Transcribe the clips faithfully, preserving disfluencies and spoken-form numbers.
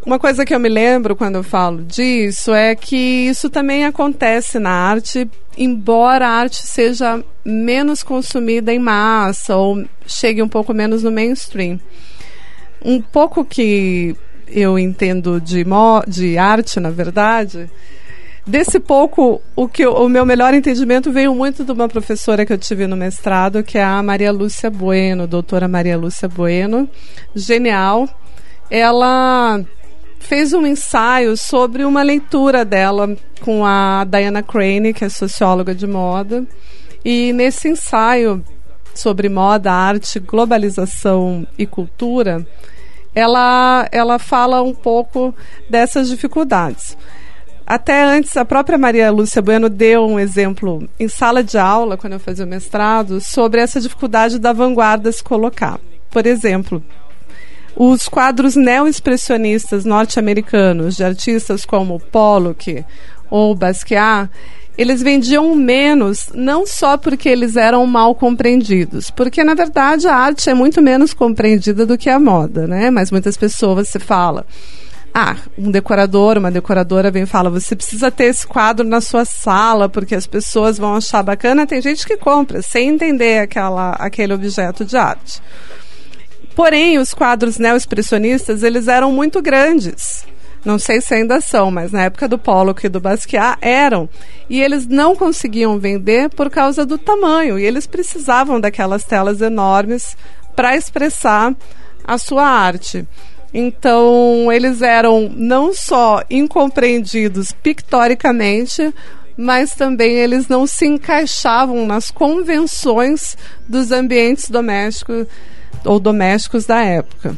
uma coisa que eu me lembro quando eu falo disso é que isso também acontece na arte, embora a arte seja menos consumida em massa ou chegue um pouco menos no mainstream. Um pouco que eu entendo de, mo- de arte, na verdade, desse pouco, o, que eu, o meu melhor entendimento veio muito de uma professora que eu tive no mestrado, que é a Maria Lúcia Bueno, doutora Maria Lúcia Bueno, genial. Ela fez um ensaio sobre uma leitura dela com a Diana Crane, que é socióloga de moda, e nesse ensaio sobre moda, arte, globalização e cultura, ela, ela fala um pouco dessas dificuldades. Até antes, a própria Maria Lúcia Bueno deu um exemplo em sala de aula, quando eu fazia o mestrado, sobre essa dificuldade da vanguarda se colocar. Por exemplo, os quadros neo-expressionistas norte-americanos, de artistas como Pollock ou Basquiat, eles vendiam menos, não só porque eles eram mal compreendidos, porque, na verdade, a arte é muito menos compreendida do que a moda, né? Mas muitas pessoas se falam, ah, um decorador, uma decoradora vem e fala, você precisa ter esse quadro na sua sala, porque as pessoas vão achar bacana. Tem gente que compra, sem entender aquela, aquele objeto de arte. Porém, os quadros neo-expressionistas, eles eram muito grandes. Não sei se ainda são, mas na época do Pollock e do Basquiat eram. E eles não conseguiam vender por causa do tamanho. E eles precisavam daquelas telas enormes para expressar a sua arte. Então, eles eram não só incompreendidos pictoricamente, mas também eles não se encaixavam nas convenções dos ambientes domésticos ou domésticos da época.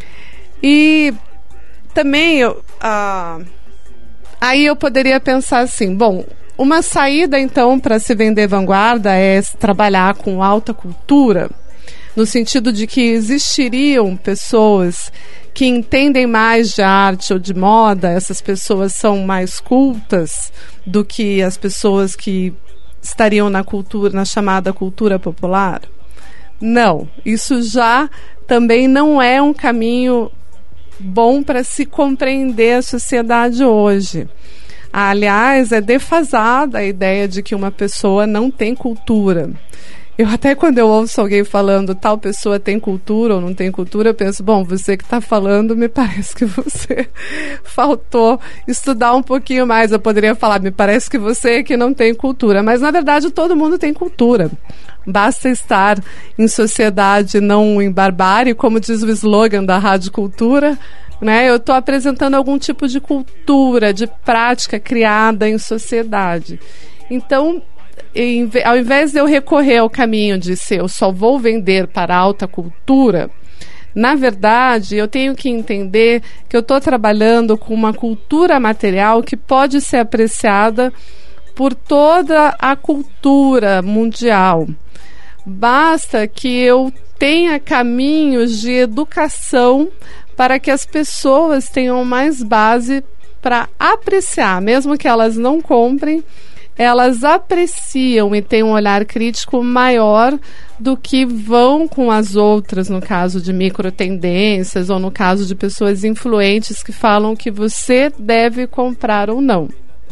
E também eu, ah, aí eu poderia pensar assim, bom, uma saída então para se vender vanguarda é trabalhar com alta cultura, no sentido de que existiriam pessoas que entendem mais de arte ou de moda, essas pessoas são mais cultas do que as pessoas que estariam na cultura, na chamada cultura popular? Não, isso já também não é um caminho bom para se compreender a sociedade hoje. Aliás, é defasada a ideia de que uma pessoa não tem cultura. Eu até quando eu ouço alguém falando tal pessoa tem cultura ou não tem cultura, eu penso, bom, você que está falando, me parece que você faltou estudar um pouquinho mais. Eu poderia falar, me parece que você que não tem cultura. Mas, na verdade, todo mundo tem cultura. Basta estar em sociedade, não em barbárie, como diz o slogan da Rádio Cultura, né? Eu estou apresentando algum tipo de cultura, de prática criada em sociedade. Então, Em, ao invés de eu recorrer ao caminho de ser eu só vou vender para a alta cultura, na verdade eu tenho que entender que eu estou trabalhando com uma cultura material que pode ser apreciada por toda a cultura mundial. Basta que eu tenha caminhos de educação para que as pessoas tenham mais base para apreciar, mesmo que elas não comprem, elas apreciam e têm um olhar crítico maior do que vão com as outras, no caso de microtendências ou no caso de pessoas influentes que falam que você deve comprar ou não.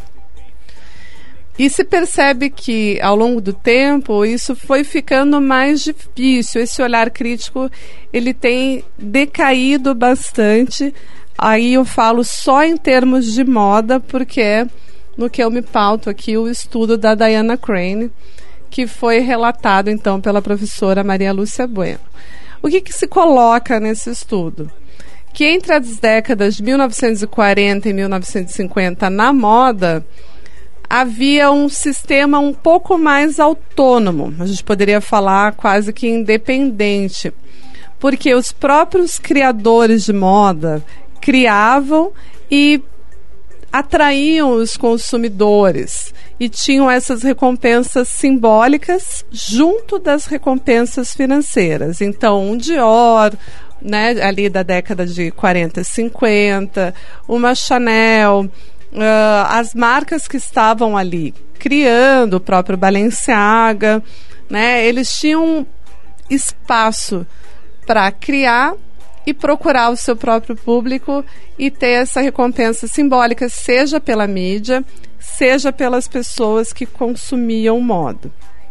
E se percebe que, ao longo do tempo, isso foi ficando mais difícil. Esse olhar crítico, ele tem decaído bastante. Aí eu falo só em termos de moda, porque é no que eu me pauto aqui o estudo da Diana Crane, que foi relatado, então, pela professora Maria Lúcia Bueno. O que, que se coloca nesse estudo? Que entre as décadas de mil novecentos e quarenta e mil novecentos e cinquenta, na moda, havia um sistema um pouco mais autônomo, a gente poderia falar quase que independente, porque os próprios criadores de moda criavam e atraíam os consumidores e tinham essas recompensas simbólicas junto das recompensas financeiras. Então, um Dior, né, ali da década de quarenta e cinquenta, uma Chanel, uh, as marcas que estavam ali criando, o próprio Balenciaga, né, eles tinham espaço para criar e procurar o seu próprio público e ter essa recompensa simbólica, seja pela mídia, seja pelas pessoas que consumiam moda.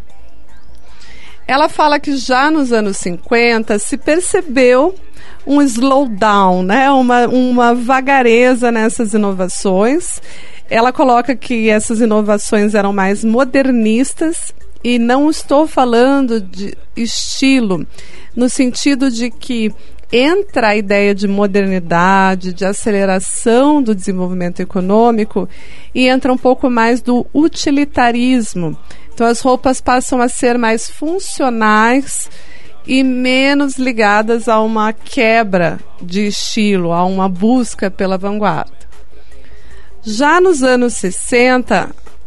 Ela fala que já nos anos cinquenta se percebeu um slowdown, né? uma, uma vagareza nessas inovações. Ela coloca que essas inovações eram mais modernistas, e não estou falando de estilo, no sentido de que entra a ideia de modernidade, de aceleração do desenvolvimento econômico, e entra um pouco mais do utilitarismo. Então as roupas passam a ser mais funcionais e menos ligadas a uma quebra de estilo, a uma busca pela vanguarda. Já nos anos sessenta,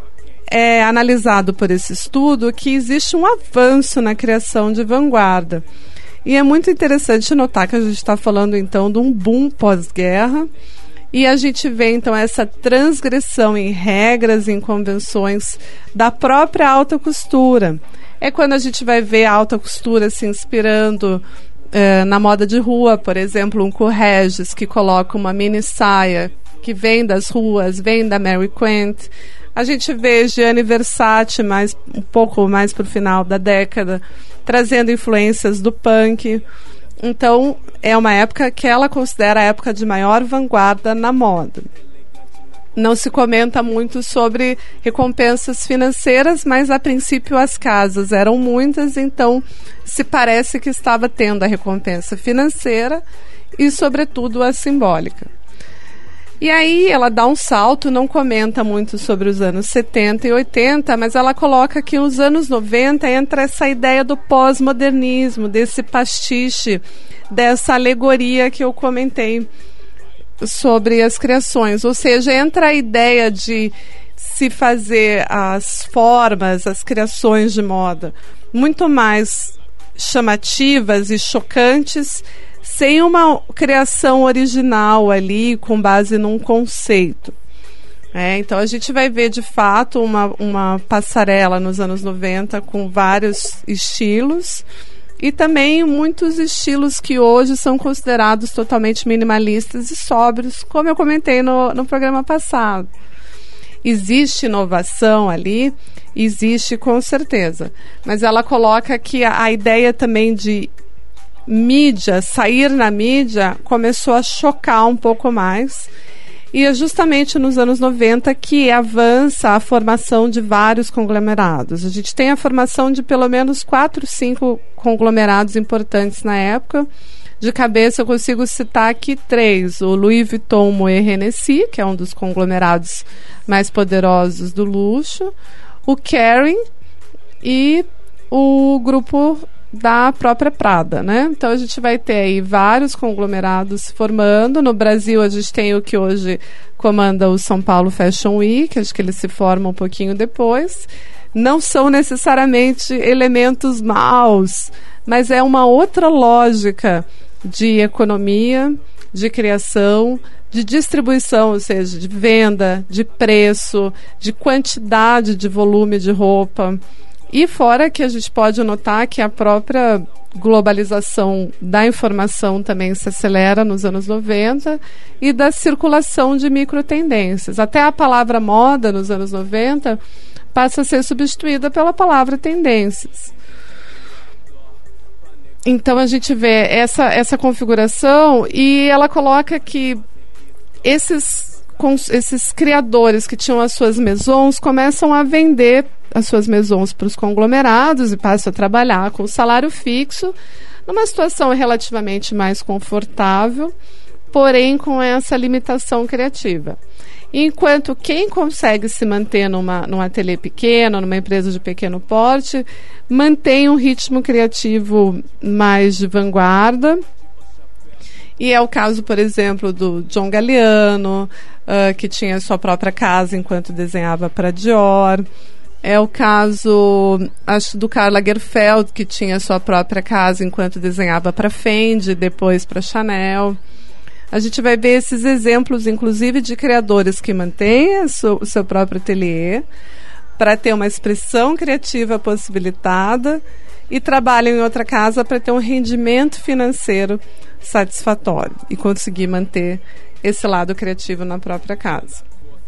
é analisado por esse estudo que existe um avanço na criação de vanguarda. E é muito interessante notar que a gente está falando então de um boom pós-guerra, e a gente vê então essa transgressão em regras, em convenções da própria alta costura. É quando a gente vai ver a alta costura se inspirando eh, na moda de rua, por exemplo, um Courrèges que coloca uma mini saia que vem das ruas, vem da Mary Quant. A gente vê Gianni Versace mais, um pouco mais para o final da década, trazendo influências do punk. Então, é uma época que ela considera a época de maior vanguarda na moda. Não se comenta muito sobre recompensas financeiras, mas a princípio as casas eram muitas, então se parece que estava tendo a recompensa financeira e, sobretudo, a simbólica. E aí ela dá um salto, não comenta muito sobre os anos setenta e oitenta, mas ela coloca que nos anos noventa entra essa ideia do pós-modernismo, desse pastiche, dessa alegoria que eu comentei sobre as criações. Ou seja, entra a ideia de se fazer as formas, as criações de moda muito mais chamativas e chocantes, sem uma criação original ali, com base num conceito. É, então a gente vai ver de fato uma, uma passarela nos anos noventa com vários estilos, e também muitos estilos que hoje são considerados totalmente minimalistas e sóbrios, como eu comentei no, no programa passado. Existe inovação ali, existe com certeza, mas ela coloca que a, a ideia também de mídia, sair na mídia, começou a chocar um pouco mais, e é justamente nos anos noventa que avança a formação de vários conglomerados. A gente tem a formação de pelo menos quatro, cinco conglomerados importantes na época. De cabeça eu consigo citar aqui três: o Louis Vuitton Moet Hennessy, que é um dos conglomerados mais poderosos do luxo, o Kering e o grupo da própria Prada, né? Então a gente vai ter aí vários conglomerados se formando. No Brasil a gente tem o que hoje comanda o São Paulo Fashion Week, acho que ele se forma um pouquinho depois. Não são necessariamente elementos maus, mas é uma outra lógica de economia, de criação, de distribuição, ou seja, de venda, de preço, de quantidade de volume de roupa. E fora que a gente pode notar que a própria globalização da informação também se acelera nos anos noventa, e da circulação de microtendências. Até a palavra moda nos anos noventa passa a ser substituída pela palavra tendências. Então a gente vê essa, essa configuração, e ela coloca que esses, com, esses criadores que tinham as suas maisons começam a vender as suas maisons para os conglomerados e passam a trabalhar com salário fixo, numa situação relativamente mais confortável, porém com essa limitação criativa. Enquanto quem consegue se manter numa, num ateliê pequeno, numa empresa de pequeno porte, mantém um ritmo criativo mais de vanguarda. E é o caso, por exemplo, do John Galliano, uh, que tinha sua própria casa enquanto desenhava para Dior. É o caso, acho, do Karl Lagerfeld, que tinha sua própria casa enquanto desenhava para Fendi, depois para Chanel. A gente vai ver esses exemplos, inclusive, de criadores que mantêm o seu, o seu próprio ateliê para ter uma expressão criativa possibilitada e trabalham em outra casa para ter um rendimento financeiro satisfatório e conseguir manter esse lado criativo na própria casa.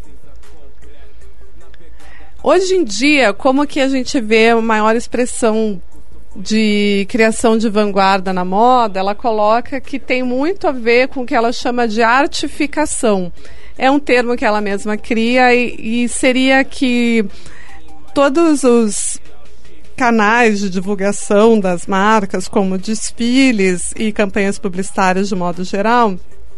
Hoje em dia, como que a gente vê a maior expressão de criação de vanguarda na moda, ela coloca que tem muito a ver com o que ela chama de artificação. É um termo que ela mesma cria e, e seria que todos os canais de divulgação das marcas, como desfiles e campanhas publicitárias de modo geral,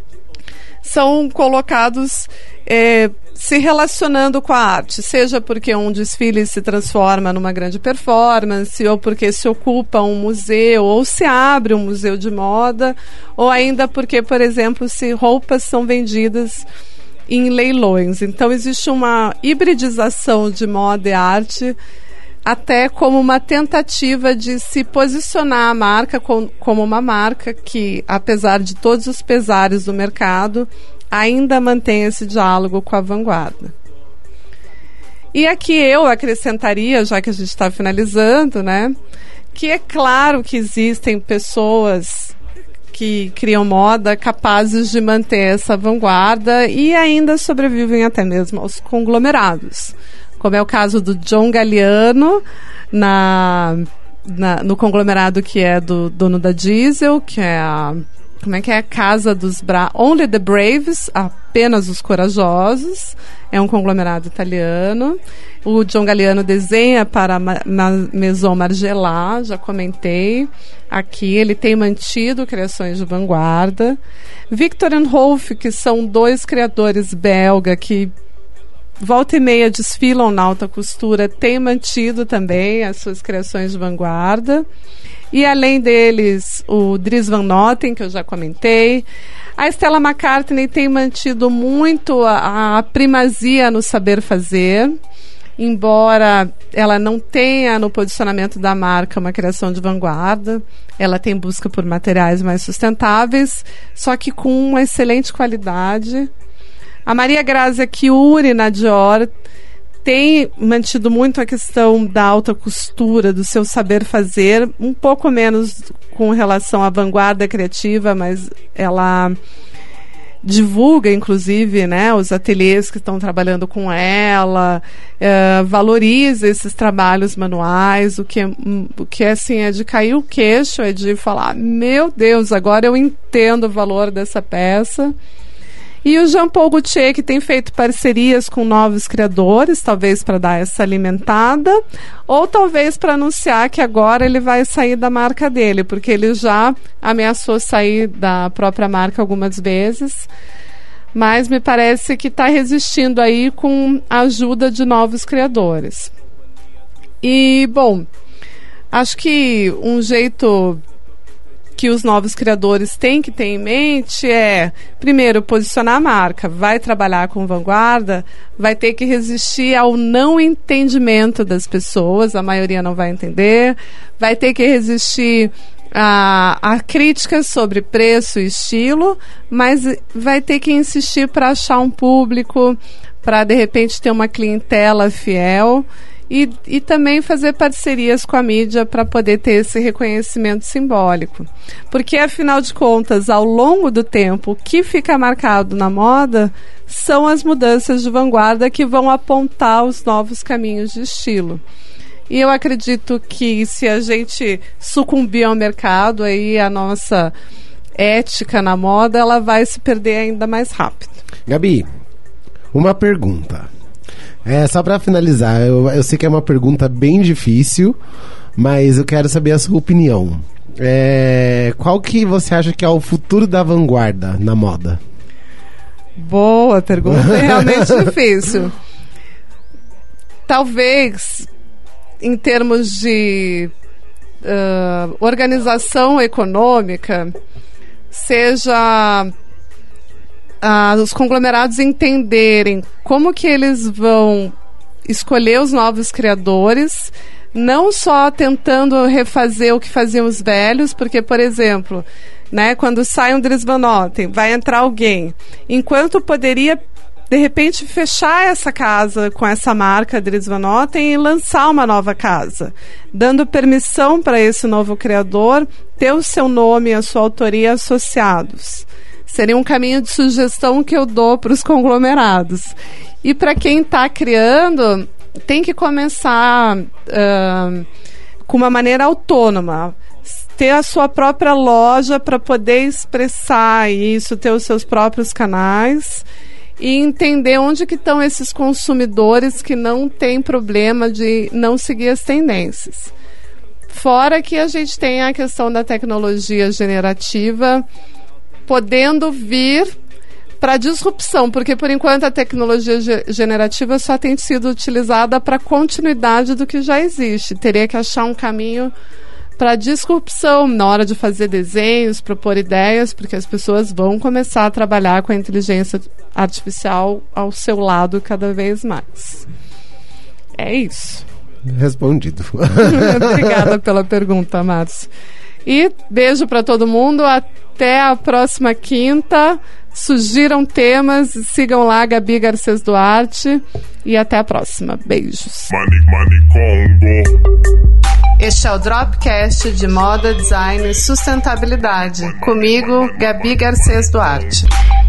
são colocados é, se relacionando com a arte, seja porque um desfile se transforma numa grande performance, ou porque se ocupa um museu, ou se abre um museu de moda, ou ainda porque, por exemplo, se roupas são vendidas em leilões. Então existe uma hibridização de moda e arte, até como uma tentativa de se posicionar a marca com, como uma marca que, apesar de todos os pesares do mercado, ainda mantém esse diálogo com a vanguarda. E aqui eu acrescentaria, já que a gente está finalizando, né, que é claro que existem pessoas que criam moda capazes de manter essa vanguarda e ainda sobrevivem até mesmo aos conglomerados, como é o caso do John Galliano na, na, no conglomerado que é do dono da Diesel, que é a, como é que é a casa dos Bra Only the Braves, apenas os corajosos, é um conglomerado italiano. O John Galliano desenha para a Ma Ma Maison Margiela, já comentei aqui, ele tem mantido criações de vanguarda. Viktor and Rolf, que são dois criadores belga que volta e meia desfilam na alta costura, tem mantido também as suas criações de vanguarda. E além deles, o Dries Van Noten, que eu já comentei. A Stella McCartney tem mantido muito a, a primazia no saber fazer, embora ela não tenha no posicionamento da marca uma criação de vanguarda. Ela tem busca por materiais mais sustentáveis, só que com uma excelente qualidade. A Maria Grazia Chiuri, na Dior, tem mantido muito a questão da alta costura, do seu saber fazer, um pouco menos com relação à vanguarda criativa, mas ela divulga, inclusive, né, os ateliês que estão trabalhando com ela, é, valoriza esses trabalhos manuais, o que, o que assim, é de cair o queixo, é de falar, meu Deus, agora eu entendo o valor dessa peça. E o Jean Paul Gaultier, que tem feito parcerias com novos criadores, talvez para dar essa alimentada, ou talvez para anunciar que agora ele vai sair da marca dele, porque ele já ameaçou sair da própria marca algumas vezes, mas me parece que está resistindo aí com a ajuda de novos criadores. E, bom, acho que um jeito que os novos criadores têm que ter em mente é, primeiro, posicionar a marca. Vai trabalhar com vanguarda, vai ter que resistir ao não entendimento das pessoas, a maioria não vai entender, vai ter que resistir a, a críticas sobre preço e estilo, mas vai ter que insistir para achar um público, para de repente ter uma clientela fiel. E, e também fazer parcerias com a mídia para poder ter esse reconhecimento simbólico. Porque, afinal de contas, ao longo do tempo, o que fica marcado na moda são as mudanças de vanguarda que vão apontar os novos caminhos de estilo. E eu acredito que se a gente sucumbir ao mercado, aí a nossa ética na moda, ela vai se perder ainda mais rápido. Gabi, uma pergunta. É, só para finalizar, eu, eu sei que é uma pergunta bem difícil, mas eu quero saber a sua opinião. É, qual que você acha que é o futuro da vanguarda na moda? Boa pergunta, é realmente difícil. Talvez, em termos de uh, organização econômica, seja Ah, os conglomerados entenderem como que eles vão escolher os novos criadores, não só tentando refazer o que faziam os velhos, porque, por exemplo, né, quando sai um Dries Van Noten, vai entrar alguém, enquanto poderia de repente, fechar essa casa com essa marca Dries Van Noten e lançar uma nova casa, dando permissão para esse novo criador ter o seu nome e a sua autoria associados. Seria um caminho de sugestão que eu dou para os conglomerados. E para quem está criando, tem que começar uh, com uma maneira autônoma, ter a sua própria loja para poder expressar isso, ter os seus próprios canais e entender onde que estão esses consumidores que não têm problema de não seguir as tendências. Fora que a gente tem a questão da tecnologia generativa podendo vir para disrupção, porque por enquanto a tecnologia ge- generativa só tem sido utilizada para continuidade do que já existe. Teria que achar um caminho para disrupção na hora de fazer desenhos, propor ideias, porque as pessoas vão começar a trabalhar com a inteligência artificial ao seu lado cada vez mais. É isso. Respondido. Obrigada pela pergunta, Márcio. E beijo para todo mundo. Até a próxima quinta. Sugiram temas, sigam lá Gabi Garcês Duarte e até a próxima. Beijos. Money, money, Congo. Este é o Dropcast de Moda, Design e Sustentabilidade. Comigo, Gabi Garcês Duarte.